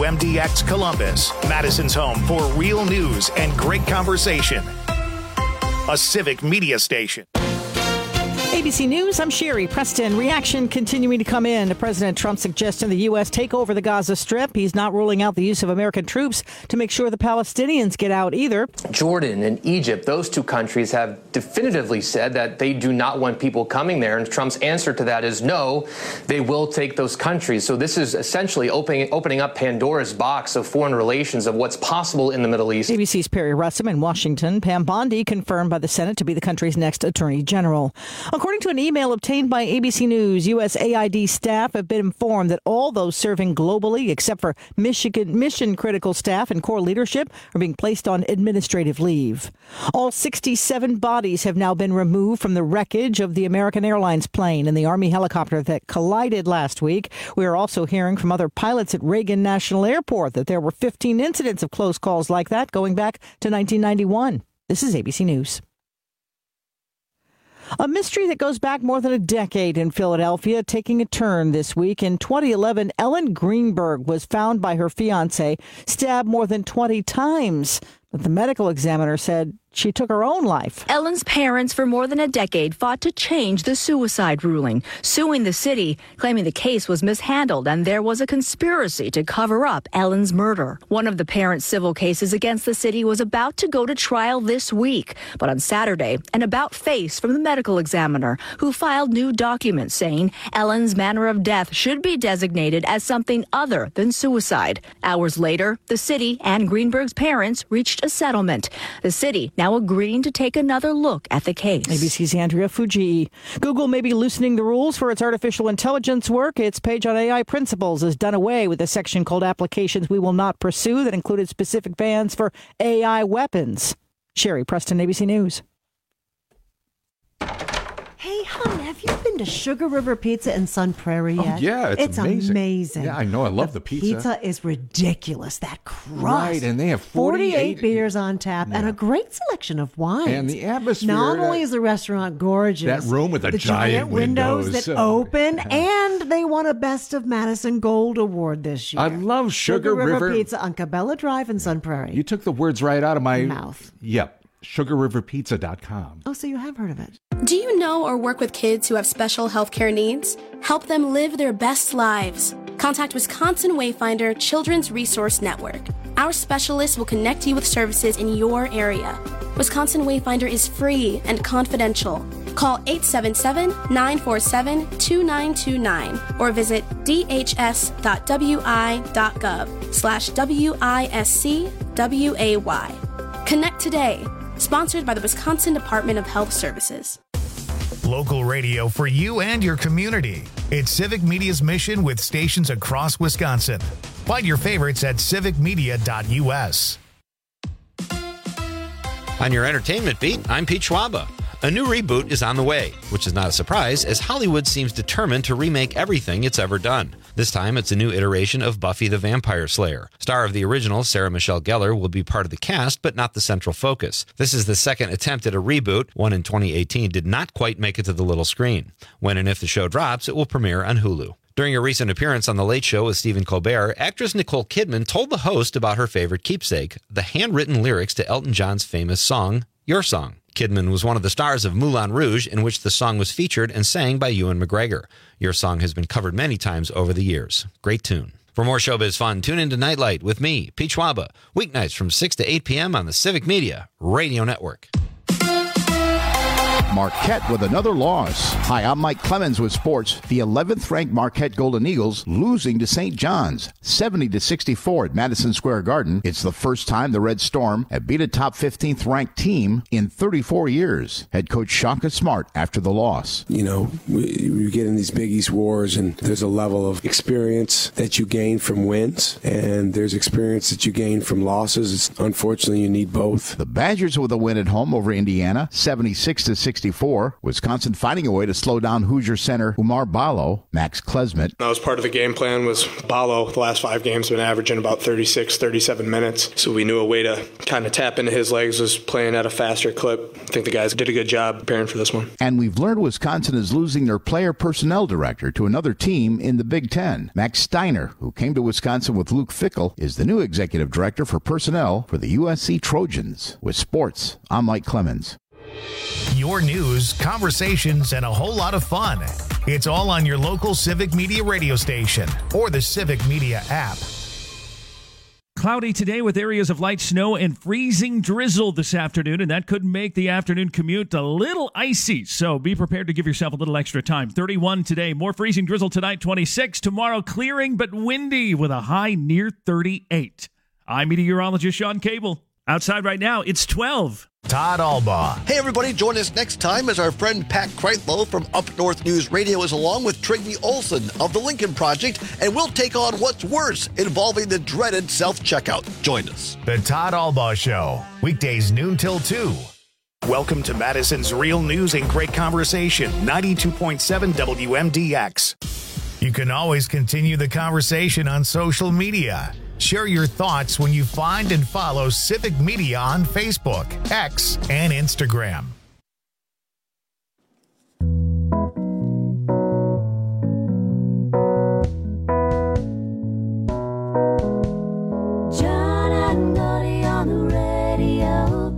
WMDX Columbus, Madison's home for real news and great conversation. A civic media station. ABC News, I'm Sherry Preston. Reaction continuing to come in to President Trump's suggestion the U.S. take over the Gaza Strip. He's not ruling out the use of American troops to make sure the Palestinians get out either. Jordan and Egypt, those two countries have definitively said that they do not want people coming there. And Trump's answer to that is no, they will take those countries. So this is essentially opening up Pandora's box of foreign relations, of what's possible in the Middle East. ABC's Perry Russum in Washington. Pam Bondi confirmed by the Senate to be the country's next attorney general. According to an email obtained by ABC News, USAID staff have been informed that all those serving globally, except for mission-critical staff and core leadership, are being placed on administrative leave. All 67 bodies have now been removed from the wreckage of the American Airlines plane and the Army helicopter that collided last week. We are also hearing from other pilots at Reagan National Airport that there were 15 incidents of close calls like that going back to 1991. This is ABC News. A mystery that goes back more than a decade in Philadelphia taking a turn this week. In 2011, Ellen Greenberg was found by her fiancé stabbed more than 20 times. But the medical examiner said she took her own life. Ellen's parents for more than a decade fought to change the suicide ruling, suing the city, claiming the case was mishandled and there was a conspiracy to cover up Ellen's murder. One of the parents' civil cases against the city was about to go to trial this week. But on Saturday, an about face from the medical examiner who filed new documents saying Ellen's manner of death should be designated as something other than suicide. Hours later, the city and Greenberg's parents reached a settlement. The city now agreeing to take another look at the case. ABC's Andrea Fujii. Google may be loosening the rules for its artificial intelligence work. Its page on AI principles has done away with a section called Applications We Will Not Pursue that included specific bans for AI weapons. Sherry Preston, ABC News. Hey, hon, have you been to Sugar River Pizza in Sun Prairie yet? Oh, yeah, it's amazing. Yeah, I know. I love the pizza. Pizza is ridiculous. That crust. Right, and they have 48 beers on tap and a great selection of wines. And the atmosphere. Not only is the restaurant gorgeous. That room with the giant windows that open, and they won a Best of Madison Gold Award this year. I love Sugar River Pizza on Cabela Drive in Sun Prairie. You took the words right out of my mouth. Yep. SugarRiverPizza.com. Oh, so you have heard of it. Do you know or work with kids who have special healthcare needs? Help them live their best lives. Contact Wisconsin Wayfinder Children's Resource Network. Our specialists will connect you with services in your area. Wisconsin Wayfinder is free and confidential. Call 877-947-2929 or visit dhs.wi.gov/WISCWAY. Connect today. Sponsored by the Wisconsin Department of Health Services. Local radio for you and your community. It's Civic Media's mission with stations across Wisconsin. Find your favorites at civicmedia.us. On your entertainment beat, I'm Pete Schwaba. A new reboot is on the way, which is not a surprise as Hollywood seems determined to remake everything it's ever done. This time, it's a new iteration of Buffy the Vampire Slayer. Star of the original, Sarah Michelle Gellar, will be part of the cast, but not the central focus. This is the second attempt at a reboot. One in 2018 did not quite make it to the little screen. When and if the show drops, it will premiere on Hulu. During a recent appearance on The Late Show with Stephen Colbert, actress Nicole Kidman told the host about her favorite keepsake, the handwritten lyrics to Elton John's famous song, Your Song. Kidman was one of the stars of Moulin Rouge, in which the song was featured and sang by Ewan McGregor. Your Song has been covered many times over the years. Great tune. For more showbiz fun, tune into Nightlight with me, Pete Schwaba, weeknights from 6 to 8 p.m. on the Civic Media Radio Network. Marquette with another loss. Hi, I'm Mike Clemens with sports. The 11th ranked Marquette Golden Eagles losing to St. John's 70-64 at Madison Square Garden. It's the first time the Red Storm have beat a top 15th ranked team in 34 years. Head coach Shaka Smart after the loss. You know, you get in these Big East wars and there's a level of experience that you gain from wins and there's experience that you gain from losses. Unfortunately, you need both. The Badgers with a win at home over Indiana 76-64. 70-64. Wisconsin finding a way to slow down Hoosier center Umar Ballo. Max Klesmet. That was part of the game plan. Was Ballo the last 5 games been averaging about 36, 37 minutes. So we knew a way to kind of tap into his legs was playing at a faster clip. I think the guys did a good job preparing for this one. And we've learned Wisconsin is losing their player personnel director to another team in the Big Ten. Max Steiner, who came to Wisconsin with Luke Fickell, is the new executive director for personnel for the USC Trojans. With sports, I'm Mike Clemens. Your news, conversations, and a whole lot of fun. It's all on your local Civic Media radio station or the Civic Media app. Cloudy today with areas of light snow and freezing drizzle this afternoon, and that could make the afternoon commute a little icy, so be prepared to give yourself a little extra time. 31 today, more freezing drizzle tonight, 26. Tomorrow, clearing but windy with a high near 38. I'm meteorologist Sean Cable. Outside right now, it's 12. Todd Albaugh. Hey, everybody, join us next time as our friend Pat Kreitlow from Up North News Radio is along with Trigny Olson of the Lincoln Project, and we'll take on what's worse involving the dreaded self-checkout. Join us. The Todd Albaugh Show, weekdays noon till 2. Welcome to Madison's Real News and Great Conversation, 92.7 WMDX. You can always continue the conversation on social media. Share your thoughts when you find and follow Civic Media on Facebook, X, and Instagram. John and Gordy on the radio.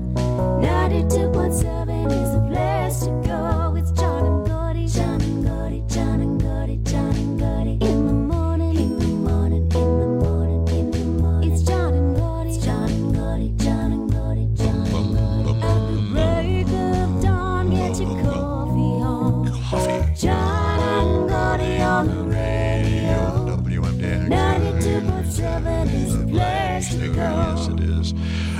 92.7 is the place to go. It's John and Gordy, John and Gordy, John and Gordy, John and Gordy. In the morning, in the morning, in the morning, in the morning. It's John and Gordy, John and Gordy, John and Gordy, John and Gordy. At the break of dawn, get your coffee on. John and Gordy on the radio. WMDX. 92.7 is the place to go. Yes, it is.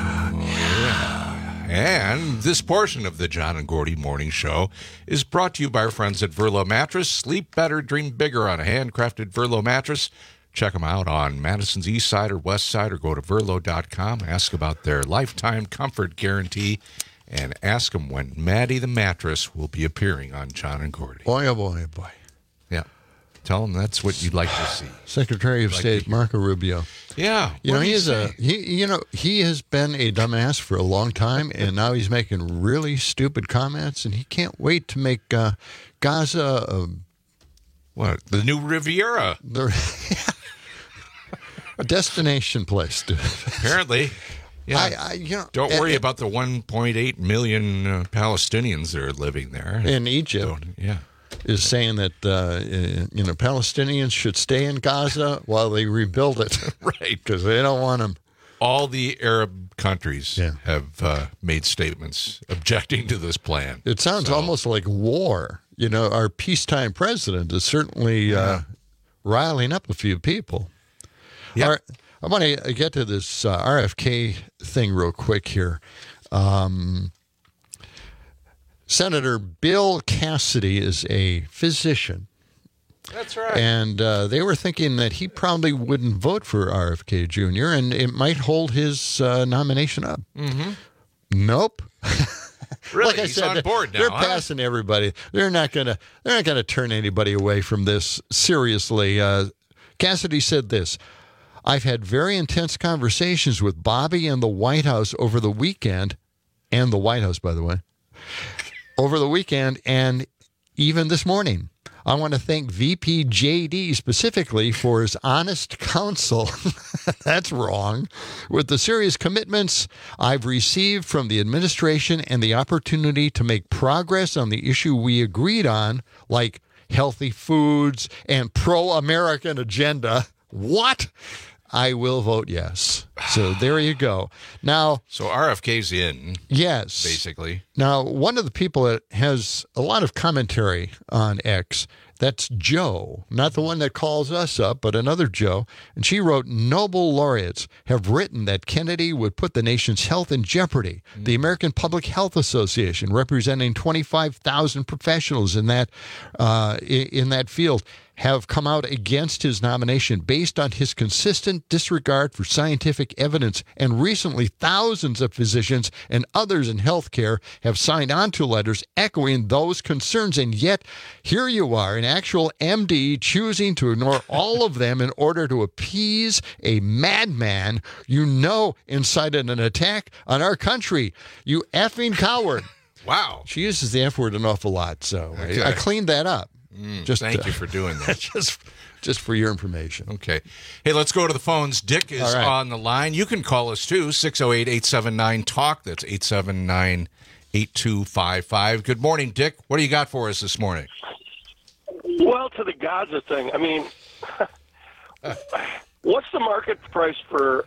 And this portion of the John and Gordy Morning Show is brought to you by our friends at Verlo Mattress. Sleep better, dream bigger on a handcrafted Verlo mattress. Check them out on Madison's East Side or West Side, or go to Verlo.com. Ask about their lifetime comfort guarantee, and ask them when Maddie the Mattress will be appearing on John and Gordy. Boy, oh boy, oh boy. Yeah. Tell them that's what you'd like to see. Secretary of State Marco Rubio. Yeah. You know, he has been a dumbass for a long time, and now he's making really stupid comments, and he can't wait to make Gaza the new Riviera. A destination place, dude. Apparently. Yeah. Don't worry about the 1.8 million Palestinians that are living there. In Egypt. Is saying that Palestinians should stay in Gaza while they rebuild it, right? Because they don't want them. All the Arab countries have made statements objecting to this plan. It sounds almost like war. You know, our peacetime president is certainly riling up a few people. Yeah. I want to get to this RFK thing real quick here. Senator Bill Cassidy is a physician. That's right. And they were thinking that he probably wouldn't vote for RFK Jr., and it might hold his nomination up. Mm-hmm. Nope. Really? Like I He's said, on board now. They're passing everybody. They're not gonna turn anybody away from this seriously. Cassidy said this: "I've had very intense conversations with Bobby and the White House over the weekend, and the White House, by the way, over the weekend and even this morning. I want to thank VP JD specifically for his honest counsel." That's wrong. "With the serious commitments I've received from the administration and the opportunity to make progress on the issue we agreed on, like healthy foods and pro-American agenda," what? "I will vote yes." So there you go. Now, so RFK's in. Yes. Basically. Now, one of the people that has a lot of commentary on X, That's Joe, not the one that calls us up, but another Joe. And she wrote, Nobel laureates have written that Kennedy would put the nation's health in jeopardy. The American Public Health Association, representing 25,000 professionals in that field, have come out against his nomination based on his consistent disregard for scientific evidence. And recently, thousands of physicians and others in healthcare have signed on to letters echoing those concerns. And yet, here you are, an actual MD choosing to ignore all of them in order to appease a madman you know incited an attack on our country. You effing coward. Wow. She uses the F word an awful lot, so Okay. I cleaned that up. Thank you for doing that. just for your information. Okay. Hey, let's go to the phones. Dick is All right. on the line. You can call us too, 608-879-TALK. That's 879-8255. Good morning, Dick. What do you got for us this morning? Well, to the Gaza thing, I mean, what's the market price for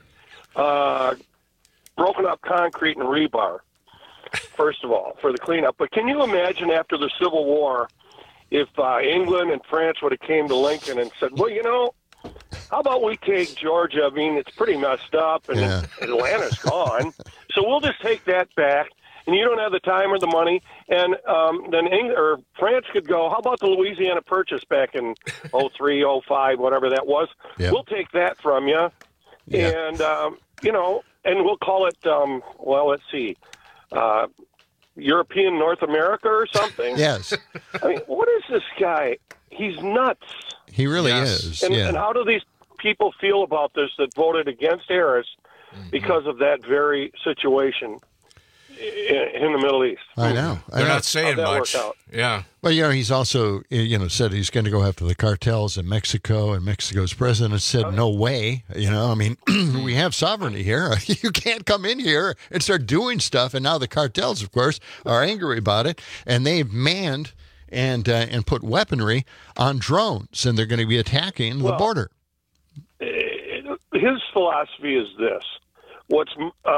broken up concrete and rebar, first of all, for the cleanup? But can you imagine after the Civil War if England and France would have came to Lincoln and said, well, you know, how about we take Georgia? I mean, it's pretty messed up, and Atlanta's gone. So we'll just take that back, and you don't have the time or the money. And then France could go, how about the Louisiana Purchase back in 03, 05, whatever that was? Yeah. We'll take that from you. Yeah. And, you know, and we'll call it, well, let's see, European North America or something. Yes. I mean, what is this guy? He's nuts. He really is. And, yeah. and how do these people feel about this that voted against Harris because of that very situation in the Middle East? I know. They're not saying How'd that much. work out? Yeah. Well, you know, he's also, said he's going to go after the cartels in Mexico, and Mexico's president said, no way. I mean, we have sovereignty here. You can't come in here and start doing stuff. And now the cartels, of course, are angry about it, and they've manned and put weaponry on drones, and they're going to be attacking the border. His philosophy is this: what's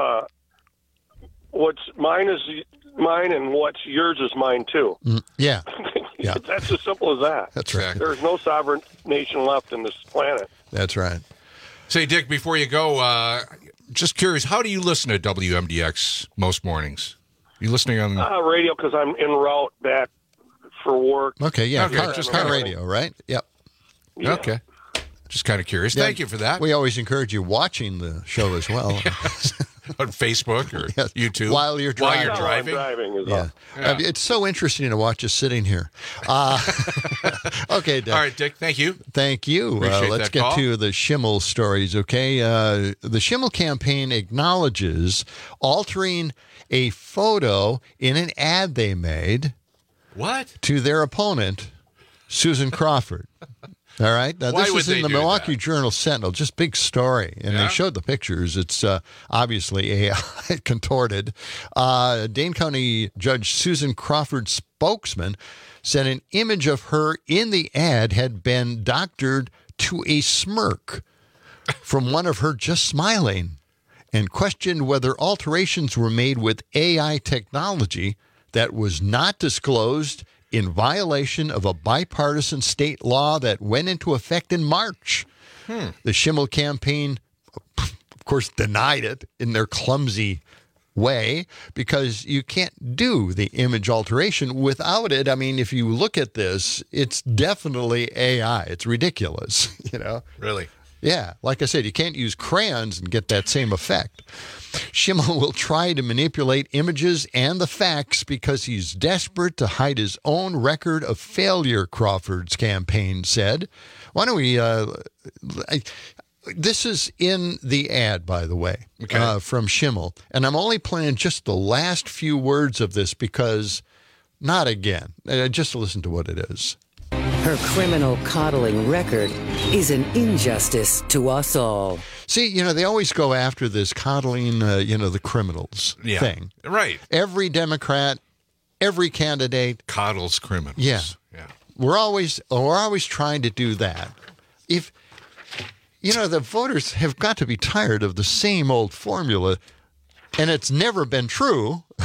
mine is mine, and what's yours is mine too. Yeah. Yeah. That's as simple as that. That's right. There's no sovereign nation left in this planet. That's right. Say, Dick, before you go, just curious, how do you listen to WMDX most mornings? You listening on radio because I'm en route back for work. Okay, yeah, Okay, just car radio, right? Yep. Yeah. Okay. Just kind of curious. Yeah, Thank you for that. We always encourage you watching the show as well. On Facebook or YouTube. While you're driving. While I'm driving is all. Yeah. It's so interesting to watch us sitting here. Okay, Dick. All right, Dick, thank you. Thank you. Appreciate Let's that get call. to the Schimmel stories, okay? The Schimmel campaign acknowledges altering a photo in an ad they made What? to their opponent, Susan Crawford. All right. Now, Why this would is in they the do Milwaukee that? Journal Sentinel. Just big story. And Yeah? they showed the pictures. It's obviously AI contorted. Dane County Judge Susan Crawford's spokesman said an image of her in the ad had been doctored to a smirk from one of her just smiling, and questioned whether alterations were made with AI technology that was not disclosed in violation of a bipartisan state law that went into effect in March. The Schimmel campaign, of course, denied it in their clumsy way because you can't do the image alteration without it. I mean, if you look at this, it's definitely AI. It's ridiculous, Really? Yeah, like I said, you can't use crayons and get that same effect. Schimmel will try to manipulate images and the facts because he's desperate to hide his own record of failure, Crawford's campaign said. Why don't we... this is in the ad, by the way, from Schimmel. And I'm only playing just the last few words of this because... Not again. Just listen to what it is. Her criminal coddling record is an injustice to us all. See, they always go after this coddling, the criminals thing. Right. Every Democrat, every candidate coddles criminals. Yeah. We're always trying to do that. If the voters have got to be tired of the same old formula, and it's never been true.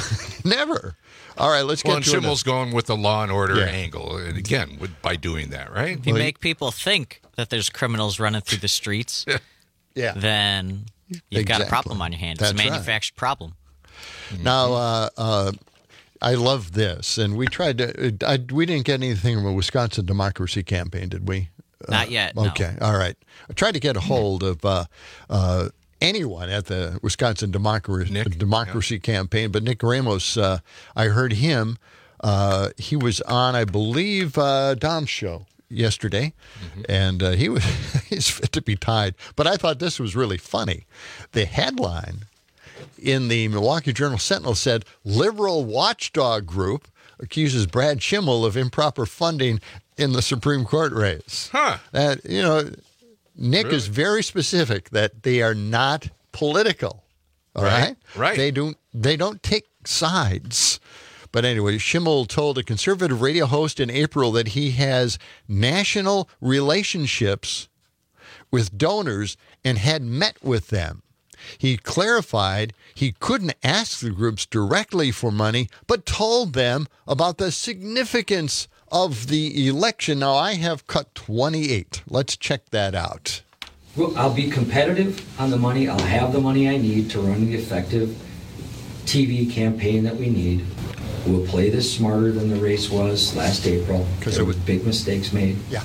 Never. All right, let's Well, get and to Schimmel's going with the law and order Yeah. angle, and again, by doing that, right? If you make people think that there's criminals running through the streets, yeah, then you've got a Exactly. problem on your hands. It's a That's right. manufactured problem. Now, I love this, and we tried to. We didn't get anything from a Wisconsin Democracy Campaign, did we? Not yet, no. Okay, all right. I tried to get a hold of anyone at the Wisconsin Democracy Campaign, but Nick Ramos, I heard him. He was on, I believe, Dom's show yesterday, and he's fit to be tied. But I thought this was really funny. The headline in the Milwaukee Journal-Sentinel said, "Liberal watchdog group accuses Brad Schimmel of improper funding in the Supreme Court race." Huh. That, Nick is very specific that they are not political. All right? Right. They don't take sides. But anyway, Schimmel told a conservative radio host in April that he has national relationships with donors and had met with them. He clarified he couldn't ask the groups directly for money, but told them about the significance of the election. Now, I have cut 28. Let's check that out. Well, I'll be competitive on the money. I'll have the money I need to run the effective TV campaign that we need. We'll play this smarter than the race was last April. Because there was big mistakes made. Yeah.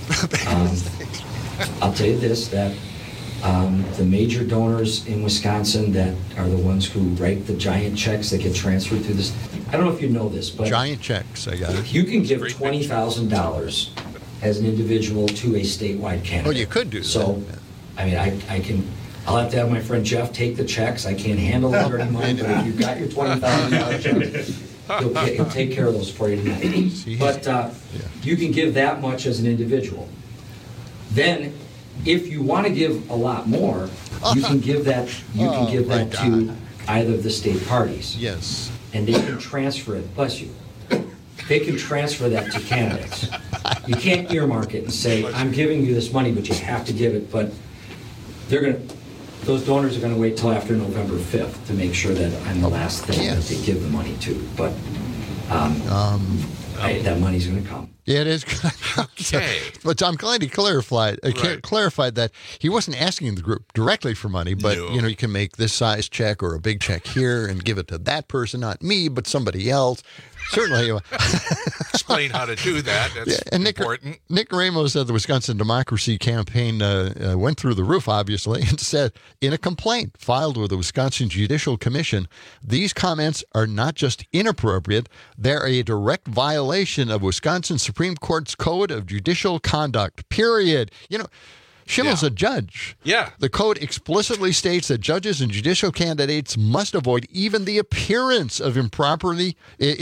I'll tell you this, that the major donors in Wisconsin that are the ones who write the giant checks that get transferred through this. I don't know if you know this, but giant checks, I got it. You can give $20,000 as an individual to a statewide candidate. Oh, you could do that. So, I mean, I can. I'll have to have my friend Jeff take the checks. I can't handle the dirty money, but if you've got your $20,000 check, he'll take care of those for you tonight. But you can give that much as an individual. Then, if you want to give a lot more, you can give that. You can give that to either of the state parties. Yes. And they can transfer it. Bless you. They can transfer that to candidates. You can't earmark it and say, "I'm giving you this money, but you have to give it." But those donors are going to wait till after November 5th to make sure that I'm the last thing that they give the money to. But that money's going to come. Yeah, it is. Okay. But I'm glad he clarified that he wasn't asking the group directly for money, but you can make this size check or a big check here and give it to that person, not me, but somebody else. Certainly. Explain how to do that. That's important. Nick Ramos of the Wisconsin Democracy Campaign went through the roof, obviously, and said in a complaint filed with the Wisconsin Judicial Commission, these comments are not just inappropriate, they're a direct violation of Wisconsin Supreme Court's Code of Judicial Conduct, period. Schimmel's a judge. Yeah. The code explicitly states that judges and judicial candidates must avoid even the appearance of impropriety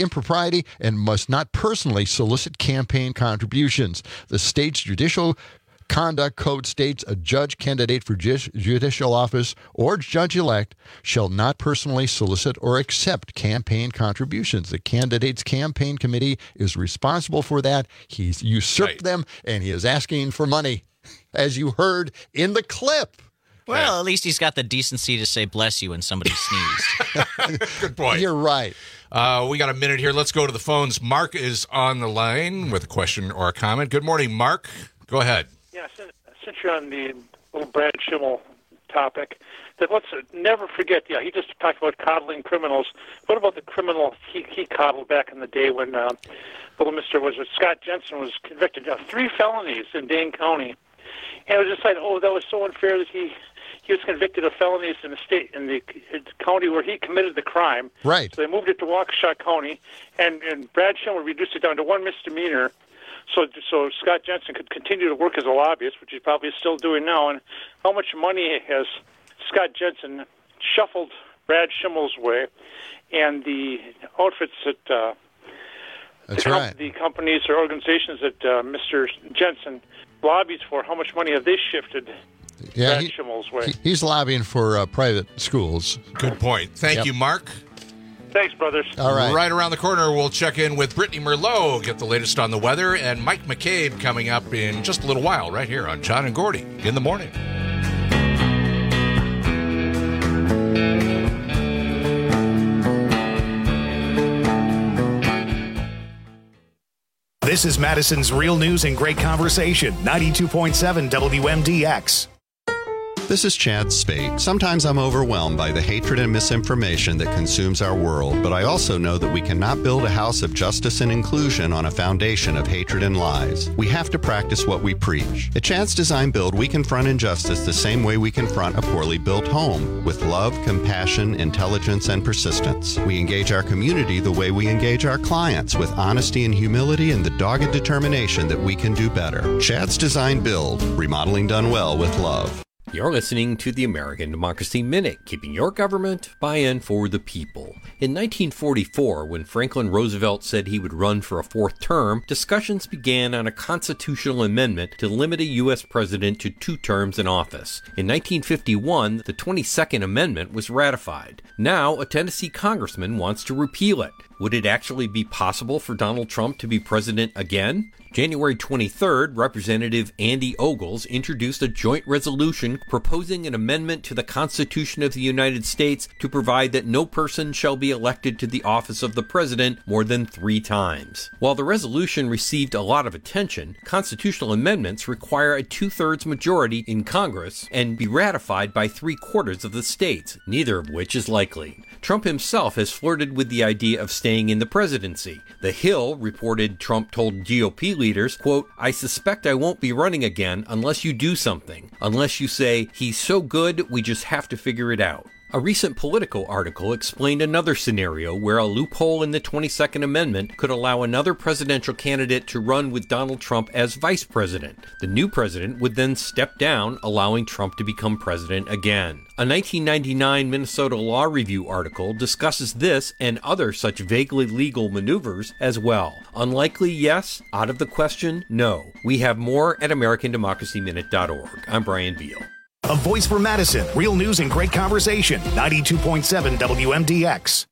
and must not personally solicit campaign contributions. The state's judicial conduct code states a judge candidate for judicial office or judge-elect shall not personally solicit or accept campaign contributions. The candidate's campaign committee is responsible for that. He's usurped them, and he is asking for money, as you heard in the clip. Well, at least he's got the decency to say "bless you" when somebody sneezed. Good point. You're right. We got a minute here. Let's go to the phones. Mark is on the line with a question or a comment. Good morning, Mark. Go ahead. Yeah, since you're on the little Brad Schimmel topic, that let's never forget. Yeah, he just talked about coddling criminals. What about the criminal he coddled back in the day when little Mr. Scott Jensen was convicted of 3 felonies in Dane County, and it was just like, oh, that was so unfair that he was convicted of felonies in the county where he committed the crime. Right. So they moved it to Waukesha County, and Brad Schimmel reduced it down to 1 misdemeanor. So Scott Jensen could continue to work as a lobbyist, which he probably is still doing now. And how much money has Scott Jensen shuffled Brad Schimmel's way, and the outfits that the companies or organizations that Mr. Jensen lobbies for, how much money have they shifted Brad Schimmel's way? He's lobbying for private schools. Good point. Thank you, Mark. Thanks, brothers. All right. Right around the corner, we'll check in with Brittany Merlot, get the latest on the weather, and Mike McCabe coming up in just a little while right here on John and Gordy in the morning. This is Madison's Real News and Great Conversation, 92.7 WMDX. This is Chad Spate. Sometimes I'm overwhelmed by the hatred and misinformation that consumes our world, but I also know that we cannot build a house of justice and inclusion on a foundation of hatred and lies. We have to practice what we preach. At Chad's Design Build, we confront injustice the same way we confront a poorly built home, with love, compassion, intelligence, and persistence. We engage our community the way we engage our clients, with honesty and humility and the dogged determination that we can do better. Chad's Design Build, remodeling done well with love. You're listening to the American Democracy Minute, keeping your government by and for the people. In 1944, when Franklin Roosevelt said he would run for a fourth term, discussions began on a constitutional amendment to limit a U.S. president to 2 terms in office. In 1951, the 22nd Amendment was ratified. Now, a Tennessee congressman wants to repeal it. Would it actually be possible for Donald Trump to be president again? January 23rd, Representative Andy Ogles introduced a joint resolution proposing an amendment to the Constitution of the United States to provide that no person shall be elected to the office of the president more than 3 times. While the resolution received a lot of attention, constitutional amendments require a 2/3 majority in Congress and be ratified by 3/4 of the states, neither of which is likely. Trump himself has flirted with the idea of staying in the presidency. The Hill reported Trump told GOP leaders, quote, "I suspect I won't be running again unless you do something. Unless you say, he's so good, we just have to figure it out." A recent Politico article explained another scenario where a loophole in the 22nd Amendment could allow another presidential candidate to run with Donald Trump as vice president. The new president would then step down, allowing Trump to become president again. A 1999 Minnesota Law Review article discusses this and other such vaguely legal maneuvers as well. Unlikely, yes. Out of the question, no. We have more at AmericanDemocracyMinute.org. I'm Brian Beal. A voice for Madison. Real news and great conversation. 92.7 WMDX.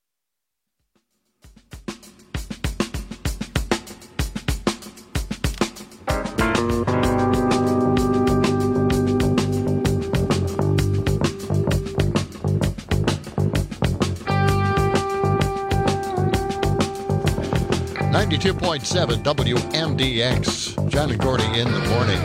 .7 WMDX. John and Gordy in the morning.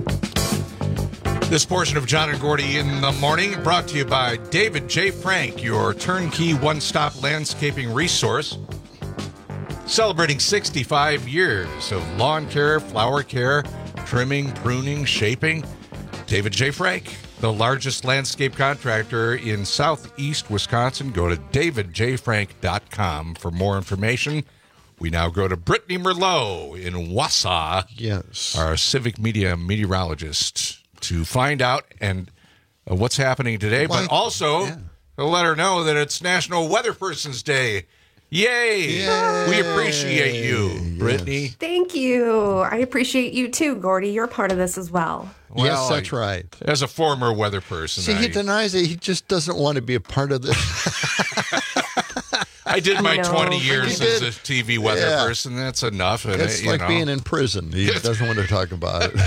This portion of John and Gordy in the morning brought to you by David J. Frank, your turnkey one-stop landscaping resource. Celebrating 65 years of lawn care, flower care, trimming, pruning, shaping. David J. Frank, the largest landscape contractor in southeast Wisconsin. Go to davidjfrank.com for more information. We now go to Brittany Merlot in Wausau, yes, our civic media meteorologist, to find out and what's happening today, but also to let her know that it's National Weather Person's Day. Yay! Yay. We appreciate you, Brittany. Thank you. I appreciate you too, Gordy. You're part of this as well. Well, yes, that's right. As a former weather person. See, he denies it. He just doesn't want to be a part of this. I did my 20 years as a TV weather person. That's enough. And it's like being in prison. He doesn't want to talk about it.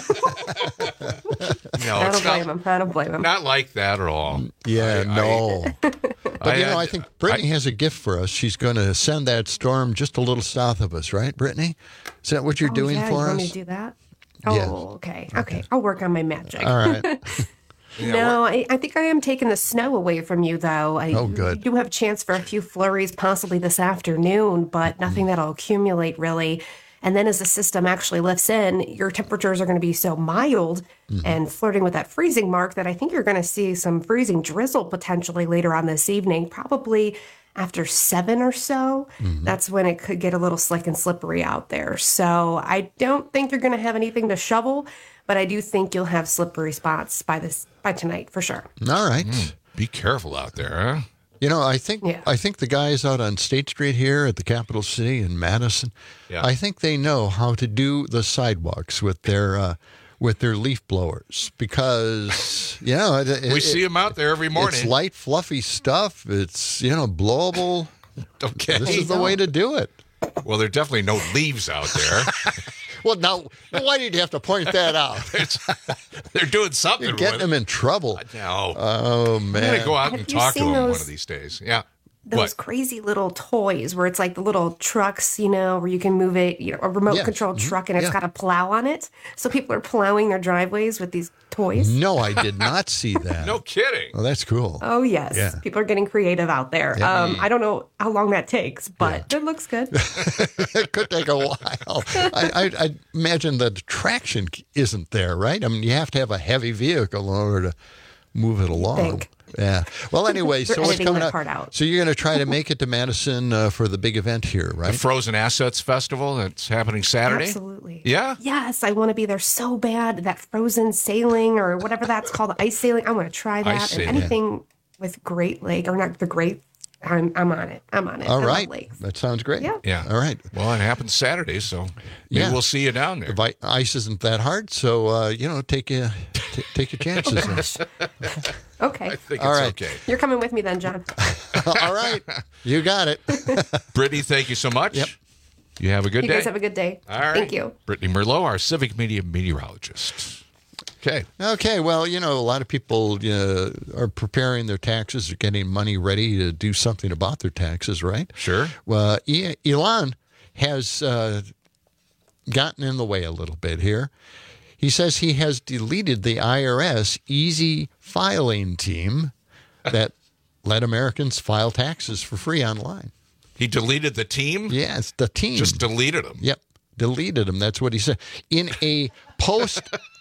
No, I don't blame him. I don't blame him. Not like that at all. Yeah, no. But, I think Brittany has a gift for us. She's going to send that storm just a little south of us, right, Brittany? Is that what you're doing for you us? Want me to do that? Oh, Yes. Okay. I'll work on my magic. All right. No, I think I am taking the snow away from you, though. Good. I do have a chance for a few flurries possibly this afternoon, but nothing that'll accumulate, really. And then as the system actually lifts in, your temperatures are going to be so mild and flirting with that freezing mark that I think you're going to see some freezing drizzle potentially later on this evening, probably after 7 or so. That's when it could get a little slick and slippery out there. So I don't think you're going to have anything to shovel, but I do think you'll have slippery spots by tonight for sure. All right. Be careful out there, huh? You know, I think the guys out on State Street here at the capital city in Madison, I think they know how to do the sidewalks with their leaf blowers because we see them out there every morning. It's light, fluffy stuff. It's blowable. Okay, this is the way to do it. Well, there are definitely no leaves out there. Well, now, why did you have to point that out? They're doing something. You're getting them in trouble. No. Oh, man. I'm going to go out and talk to them one of these days. Yeah. those crazy little toys where it's like the little trucks, where you can move it, a remote controlled truck and it's got a plow on it. So people are plowing their driveways with these toys. No, I did not see that. No kidding. Oh, that's cool. Oh, yes. Yeah. People are getting creative out there. Yeah. I don't know how long that takes, but it looks good. It could take a while. I imagine the traction isn't there, right? I mean, you have to have a heavy vehicle in order to move it along. Yeah. Well, anyway, so what's coming up? So you're going to try to make it to Madison for the big event here, right? The Frozen Assets Festival that's happening Saturday? Absolutely. Yeah? Yes, I want to be there so bad. That frozen sailing or whatever that's called, ice sailing. I want to try that. Ice and sailing. anything with Great Lake, or not the Great, I'm on it. I'm on it. All I right. love lakes. That sounds great. Yeah. All right. Well, it happens Saturday, so maybe we'll see you down there. The ice isn't that hard, so, take your chances. Okay. I think All it's right. okay. You're coming with me then, John. All right. You got it. Brittany, thank you so much. Yep. You have a good You day. guys have a good day. All right. Thank you. Brittany Merlot, our civic media meteorologist. Okay. Okay. Well, a lot of people are preparing their taxes, or getting money ready to do something about their taxes, right? Sure. Well, Elon has gotten in the way a little bit here. He says he has deleted the IRS easy filing team that let Americans file taxes for free online. He deleted the team? Yes, the team. Just deleted them. Yep, deleted them. That's what he said. In a post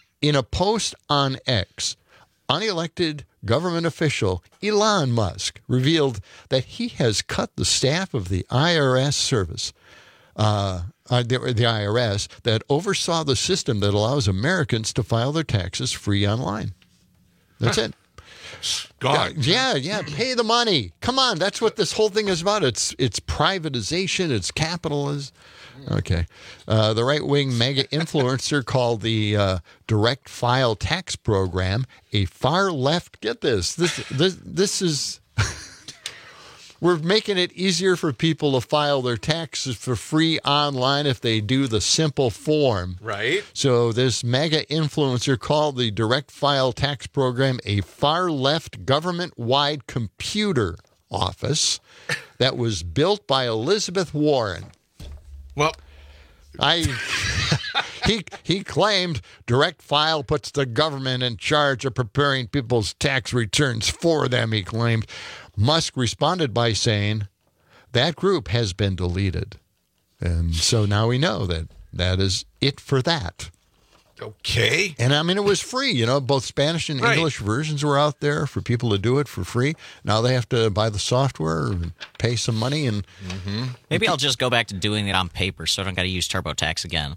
on X, unelected government official Elon Musk revealed that he has cut the staff of the IRS service, the IRS, that oversaw the system that allows Americans to file their taxes free online. That's it. God. Yeah. Pay the money. Come on. That's what this whole thing is about. It's privatization. It's capitalism. Okay. The right-wing mega influencer called the direct file tax program a far left. Get this. This is. We're making it easier for people to file their taxes for free online if they do the simple form. Right. So this mega influencer called the direct file tax program a far left government-wide computer office that was built by Elizabeth Warren. Well, he claimed direct file puts the government in charge of preparing people's tax returns for them, he claimed. Musk responded by saying that group has been deleted. And so now we know that is it for that. Okay. And I mean, it was free. Both Spanish and English versions were out there for people to do it for free. Now they have to buy the software and pay some money. And Maybe I'll just go back to doing it on paper so I don't got to use TurboTax again.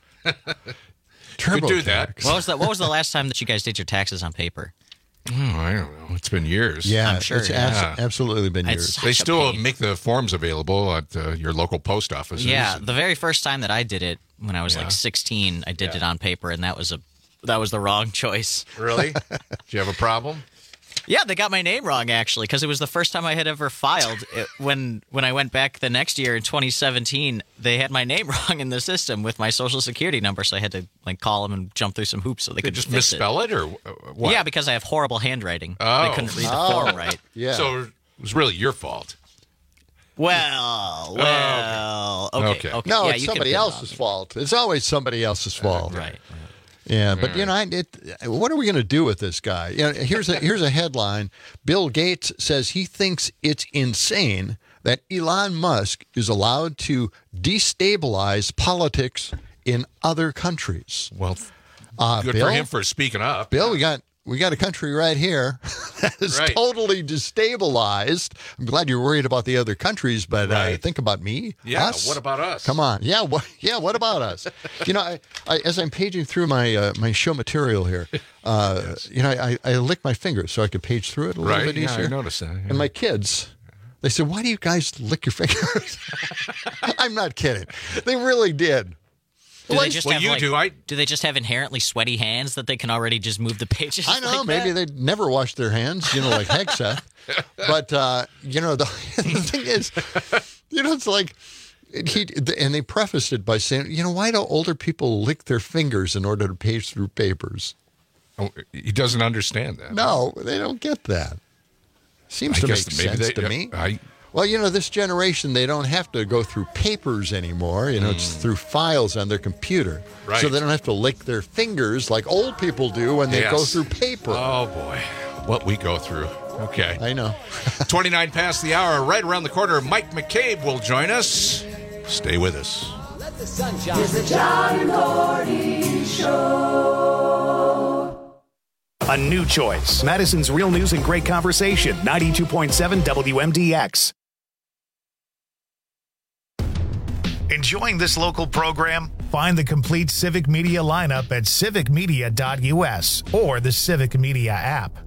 Could do that. What was the last time that you guys did your taxes on paper? Oh, I don't know. It's been years. Yeah, I'm sure. It's absolutely been years. They still make the forms available at your local post offices. Yeah, the very first time that I did it, when I was like 16, I did it on paper, and that was the wrong choice. Really? Did you have a problem? Yeah, they got my name wrong, actually, because it was the first time I had ever filed. When I went back the next year in 2017, they had my name wrong in the system with my Social Security number, so I had to call them and jump through some hoops so they could just fix misspell it, or what? Yeah, because I have horrible handwriting. Oh. They couldn't read the form right. Yeah. So it was really your fault. Well, okay. No, yeah, it's somebody else's fault. It's always somebody else's fault. Right. Yeah, but what are we going to do with this guy? Here's a headline. Bill Gates says he thinks it's insane that Elon Musk is allowed to destabilize politics in other countries. Well, good Bill, for him for speaking up. Bill, we got a country right here that is totally destabilized. I'm glad you're worried about the other countries, but think about me. Yeah, us. what about us? Come on. Yeah, what about us? I as I'm paging through my my show material here, I lick my fingers so I can page through it a little bit easier. I noticed that. Yeah. And my kids, they said, "Why do you guys lick your fingers?" I'm not kidding. They really did. Do they just have inherently sweaty hands that they can already just move the pages? I know. like Maybe that? they'd never wash their hands, like Hegseth. But, the thing is, it's like, and they prefaced it by saying, why do older people lick their fingers in order to page through papers? Oh, he doesn't understand that. No, they don't get that. Seems to make sense to me. Well, this generation, they don't have to go through papers anymore. It's through files on their computer. Right. So they don't have to lick their fingers like old people do when they go through paper. Oh, boy. What we go through. Okay. I know. 29 past the hour. Right around the corner, Mike McCabe will join us. Stay with us. Let the sun shine. It's the John and Gordy Show. A new choice. Madison's Real News and Great Conversation. 92.7 WMDX. Enjoying this local program? Find the complete Civic Media lineup at civicmedia.us or the Civic Media app.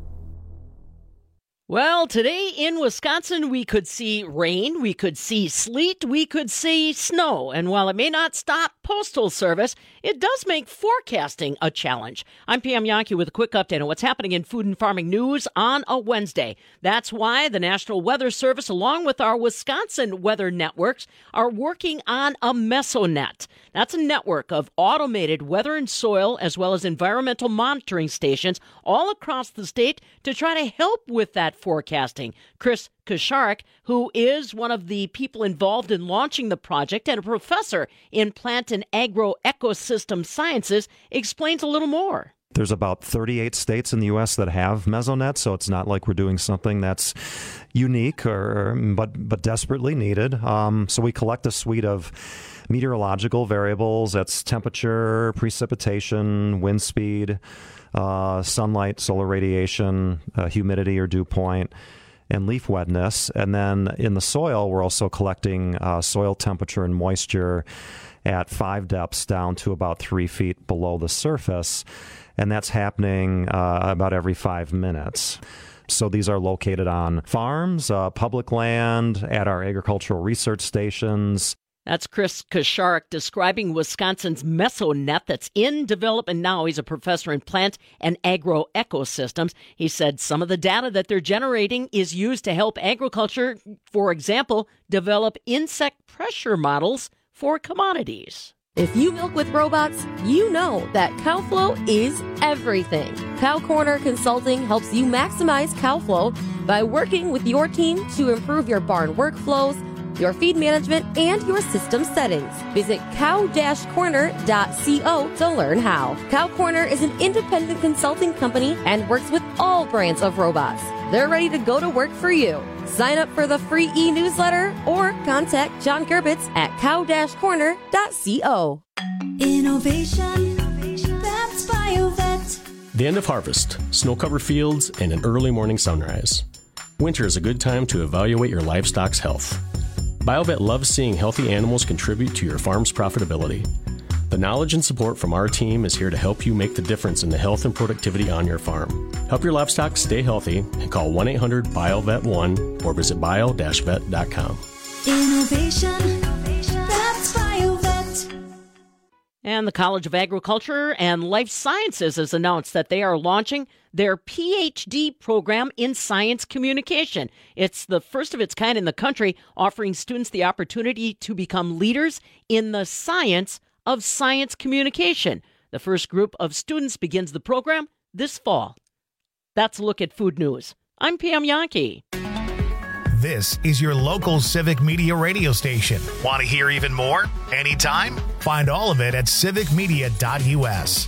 Well, today in Wisconsin, we could see rain, we could see sleet, we could see snow. And while it may not stop Postal Service, it does make forecasting a challenge. I'm Pam Yonke with a quick update on what's happening in food and farming news on a Wednesday. That's why the National Weather Service, along with our Wisconsin weather networks, are working on a Mesonet. That's a network of automated weather and soil as well as environmental monitoring stations all across the state to try to help with that forecasting. Chris Kusharik, who is one of the people involved in launching the project and a professor in plant and agro-ecosystem sciences, explains a little more. There's about 38 states in the U.S. that have Mesonet, so it's not like we're doing something that's unique but desperately needed. So we collect a suite of meteorological variables. That's temperature, precipitation, wind speed, sunlight, solar radiation, humidity or dew point, and leaf wetness. And then in the soil, we're also collecting soil temperature and moisture at 5 depths down to about 3 feet below the surface. And that's happening about every 5 minutes. So these are located on farms, public land, at our agricultural research stations. That's Chris Kusharik describing Wisconsin's Mesonet that's in development now. He's a professor in plant and agro-ecosystems. He said some of the data that they're generating is used to help agriculture, for example, develop insect pressure models for commodities. If you milk with robots, you know that cow flow is everything. Cow Corner Consulting helps you maximize cow flow by working with your team to improve your barn workflows, your feed management, and your system settings. Visit cow-corner.co to learn how. Cow Corner is an independent consulting company and works with all brands of robots. They're ready to go to work for you. Sign up for the free e-newsletter or contact John Gerbitz at cow-corner.co. Innovation, that's BioVet. The end of harvest, snow-covered fields, and an early morning sunrise. Winter is a good time to evaluate your livestock's health. BioVet loves seeing healthy animals contribute to your farm's profitability. The knowledge and support from our team is here to help you make the difference in the health and productivity on your farm. Help your livestock stay healthy and call 1-800-BioVet1 or visit bio-vet.com. Innovation, that's BioVet. And the College of Agriculture and Life Sciences has announced that they are launching their PhD program in science communication. It's the first of its kind in the country, offering students the opportunity to become leaders in the science of science communication. The first group of students begins the program this fall. That's a look at food news. I'm Pam Yonke. This is your local Civic Media radio station. Want to hear even more? Anytime? Find all of it at civicmedia.us.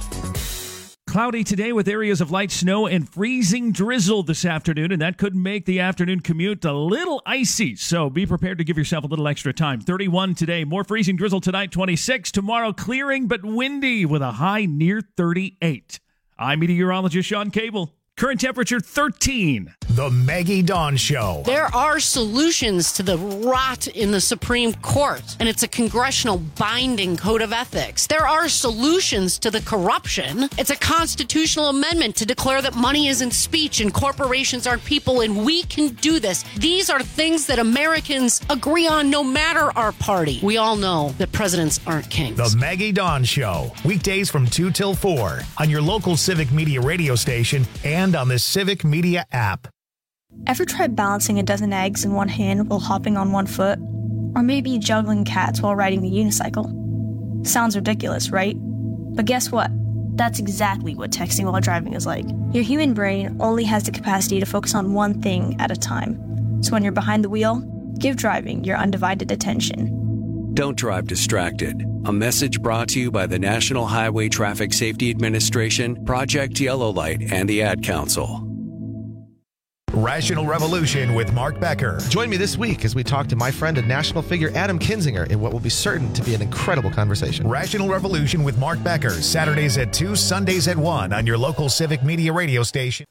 Cloudy today with areas of light snow and freezing drizzle this afternoon, and that could make the afternoon commute a little icy, so be prepared to give yourself a little extra time. 31 today, more freezing drizzle tonight, 26. Tomorrow, clearing but windy with a high near 38. I'm meteorologist Sean Cable. Current temperature 13. The Maggie Dawn Show. There are solutions to the rot in the Supreme Court, and it's a congressional binding code of ethics. There are solutions to the corruption. It's a constitutional amendment to declare that money isn't speech and corporations aren't people, and we can do this. These are things that Americans agree on no matter our party. We all know that presidents aren't kings. The Maggie Dawn Show. Weekdays from 2 till 4 on your local Civic Media radio station and on the Civic Media app. Ever tried balancing a dozen eggs in one hand while hopping on one foot? Or maybe juggling cats while riding the unicycle? Sounds ridiculous, right? But guess what? That's exactly what texting while driving is like. Your human brain only has the capacity to focus on one thing at a time. So when you're behind the wheel, Give driving your undivided attention. Don't drive distracted. A message brought to you by the National Highway Traffic Safety Administration, Project Yellow Light, and the Ad Council. Rational Revolution with Mark Becker. Join me this week as we talk to my friend and national figure Adam Kinzinger in what will be certain to be an incredible conversation. Rational Revolution with Mark Becker, Saturdays at 2, Sundays at 1 on your local Civic Media radio station.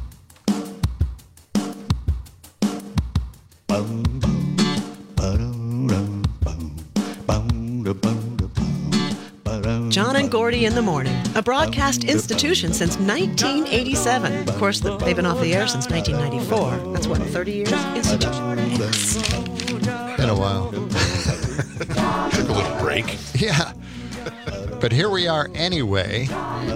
John and Gordy in the Morning, a broadcast institution since 1987. Of course, they've been off the air since 1994. That's what, 30 years? Institution. Been a while. Took a little break. Yeah. But here we are anyway.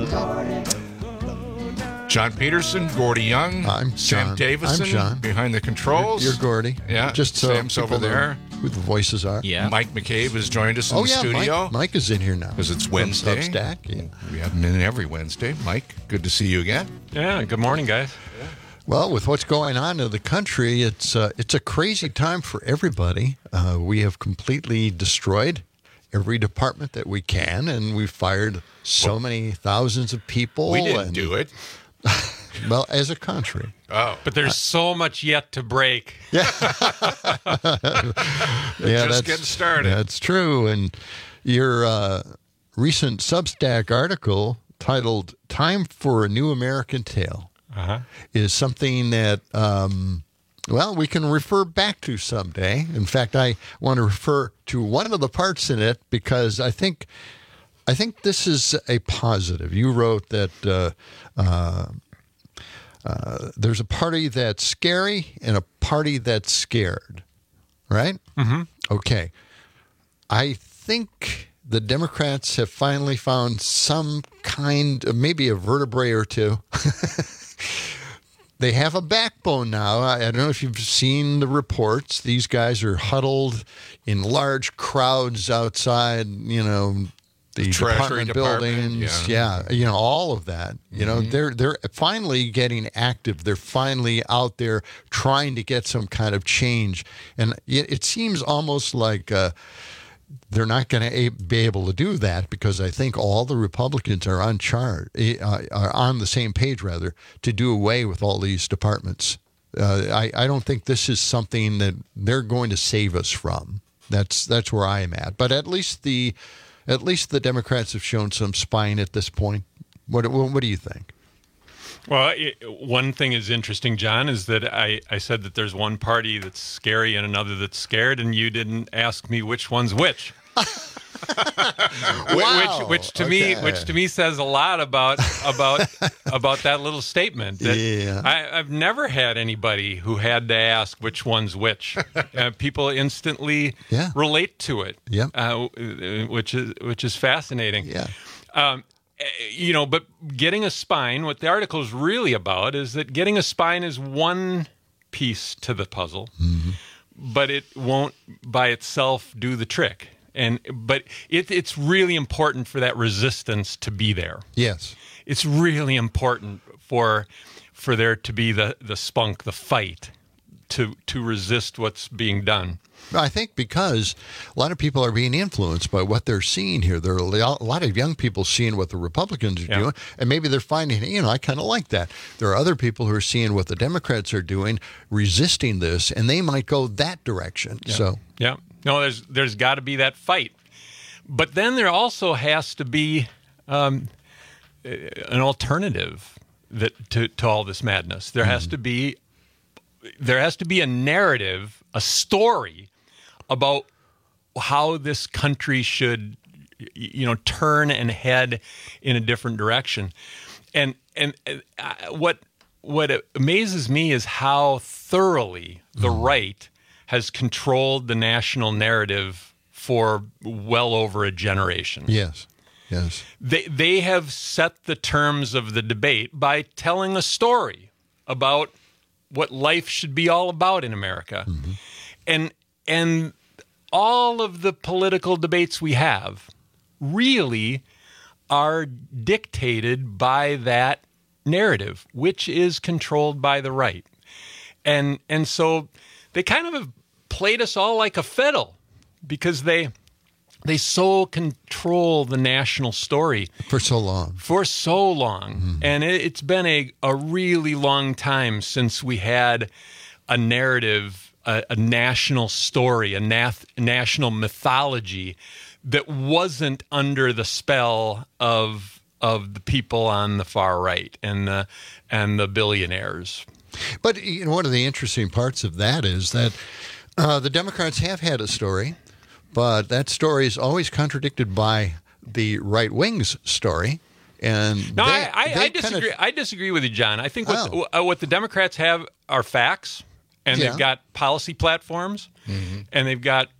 John Peterson, Gordy Young, I'm Sam John. Davison I'm John. behind the controls. You're Gordy. Yeah, Just so Sam's over people know there. who the voices are. Yeah. Mike McCabe has joined us in the studio. Mike is in here now. Because it's From Wednesday. Substack, yeah. We have him in every Wednesday. Mike, good to see you again. Yeah, good morning, guys. Well, with what's going on in the country, it's a crazy time for everybody. We have completely destroyed every department that we can, and we've fired so many thousands of people. We didn't do it. Well, as a country. Oh, but there's so much yet to break. Yeah, just getting started. That's true. And your recent Substack article titled "Time for a New American Tale" is something that, we can refer back to someday. In fact, I want to refer to one of the parts in it because I think this is a positive. You wrote that there's a party that's scary and a party that's scared, right? Mm-hmm. Okay. I think the Democrats have finally found some kind of, maybe a vertebrae or two. They have a backbone now. I don't know if you've seen the reports. These guys are huddled in large crowds outside, the Treasury department buildings, all of that. They're finally getting active. They're finally out there trying to get some kind of change, and it seems almost like they're not going to be able to do that because I think all the Republicans are on the same page rather to do away with all these departments. I don't think this is something that they're going to save us from. That's where I am at. But at least the Democrats have shown some spine at this point. What do you think? Well, one thing is interesting, John, is that I said that there's one party that's scary and another that's scared, and you didn't ask me which one's which. Wow. Which to me says a lot about that little statement. That I've never had anybody who had to ask which one's which. People instantly relate to it. Which is fascinating. Yeah. But getting a spine, what the article is really about is that getting a spine is one piece to the puzzle, but it won't by itself do the trick. But it's really important for that resistance to be there. Yes. It's really important for there to be the spunk, the fight, to resist what's being done. I think because a lot of people are being influenced by what they're seeing here. There are a lot of young people seeing what the Republicans are doing, and maybe they're finding, I kind of like that. There are other people who are seeing what the Democrats are doing, resisting this, and they might go that direction. No, there's got to be that fight. But then there also has to be an alternative to all this madness. There has to be a narrative, a story about how this country should, turn and head in a different direction. And what amazes me is how thoroughly the right has controlled the national narrative for well over a generation. Yes. They have set the terms of the debate by telling a story about what life should be all about in America. And all of the political debates we have really are dictated by that narrative, which is controlled by the right. And so they kind of have played us all like a fiddle because they so control the national story for so long. And it's been a really long time since we had a narrative, a national story, a national mythology that wasn't under the spell of the people on the far right and the billionaires. But one of the interesting parts of that is that the Democrats have had a story, but that story is always contradicted by the right wing's story. And no, I disagree. I disagree with you, John. I think what the Democrats have are facts, and they've got policy platforms, and they've got